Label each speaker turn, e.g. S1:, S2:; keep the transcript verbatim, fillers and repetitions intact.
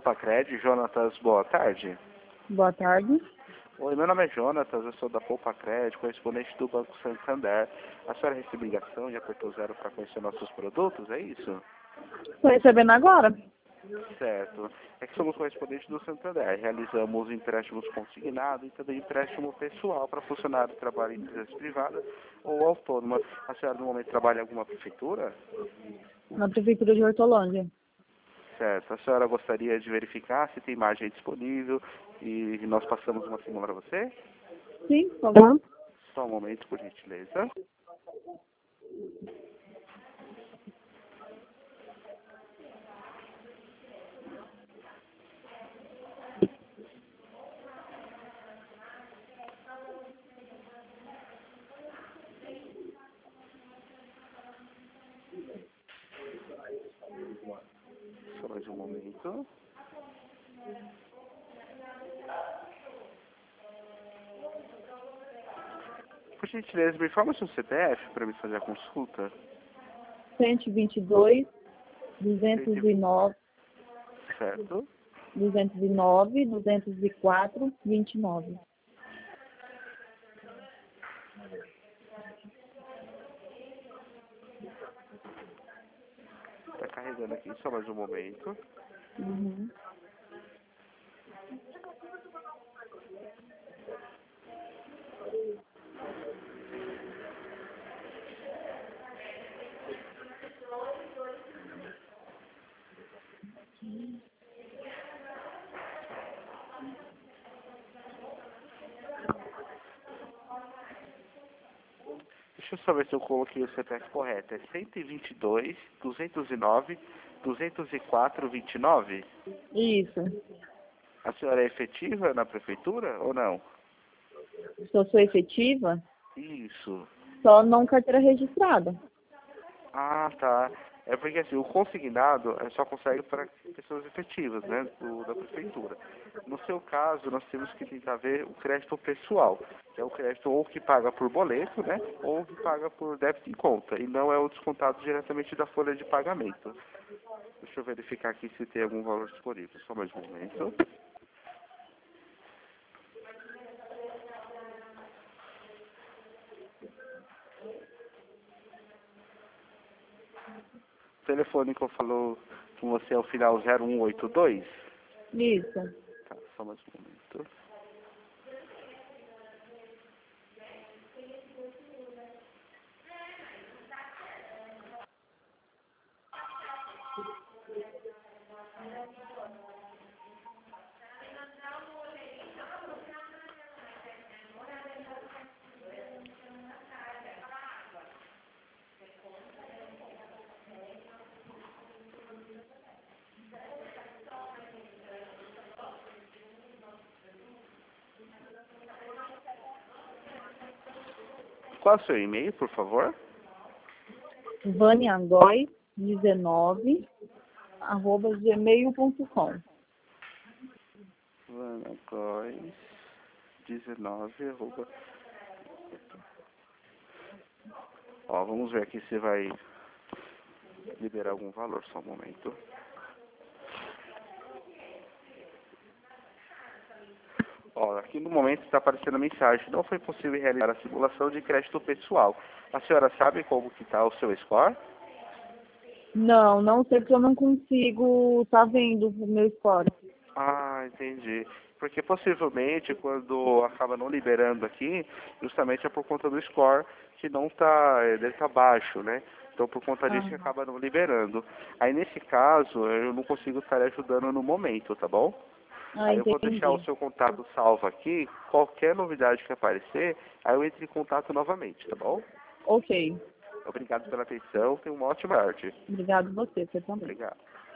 S1: Cred, Jonatas, boa tarde.
S2: Boa tarde.
S1: Oi, meu nome é Jonatas, eu sou da Poupa Cred, correspondente do Banco Santander. A senhora recebeu ligação e apertou zero para conhecer nossos produtos, é isso?
S2: Estou recebendo agora.
S1: Certo. É que somos correspondentes do Santander. Realizamos empréstimos consignados e também empréstimo pessoal para funcionário que trabalha em empresas privadas ou autônomas. A senhora no momento trabalha em alguma prefeitura?
S2: Na Prefeitura de Hortolândia.
S1: Certo. A senhora gostaria de verificar se tem margem disponível e nós passamos uma simulação para você?
S2: Sim, por favor.
S1: Só um momento, por gentileza. Só mais um momento. Por gentileza, me informa o seu C P F para me fazer a consulta.
S2: cento e vinte e dois, duzentos e nove,
S1: Certo.
S2: duzentos e nove, duzentos e quatro, vinte e nove.
S1: Está carregando aqui, só mais um momento.
S2: Uhum.
S1: Deixa eu só ver se eu coloquei o C P F correto. É cento e vinte e dois, duzentos e nove, duzentos e quatro, vinte e nove?
S2: Isso.
S1: A senhora é efetiva na prefeitura ou não?
S2: Se eu sou efetiva,
S1: Isso.
S2: só não carteira registrada.
S1: Ah, tá. É porque assim, o consignado é só consegue para pessoas efetivas, né, do, da prefeitura. No seu caso, nós temos que tentar ver o crédito pessoal, que é o crédito ou que paga por boleto, né, ou que paga por débito em conta, e não é o descontado diretamente da folha de pagamento. Deixa eu verificar aqui se tem algum valor disponível. Só mais um momento. O telefone que eu falou com você é o final zero um oito dois?
S2: Isso.
S1: Tá, só mais um momento. Qual é o seu e-mail, por favor?
S2: vaniagoy dezenove, arroba gmail ponto com.
S1: Vanagois dezenove, arroba... Ó, vamos ver aqui se vai liberar algum valor, só um momento. Ó, aqui no momento está aparecendo a mensagem. Não foi possível realizar a simulação de crédito pessoal. A senhora sabe como que está o seu score?
S2: Não, não sei porque eu não consigo tá vendo o meu score.
S1: Ah, entendi. Porque possivelmente quando acaba não liberando aqui, justamente é por conta do score que não está, ele está baixo, né? Então por conta disso que
S2: Ah,
S1: acaba não liberando. Aí nesse caso eu não consigo estar ajudando no momento, tá bom?
S2: ah,
S1: Aí eu vou deixar o
S2: entendi.
S1: seu contato salvo aqui, qualquer novidade que aparecer, aí eu entro em contato novamente, tá bom?
S2: Ok.
S1: Obrigado pela atenção, tenha uma ótima tarde.
S2: Obrigado você, você também.
S1: Obrigado.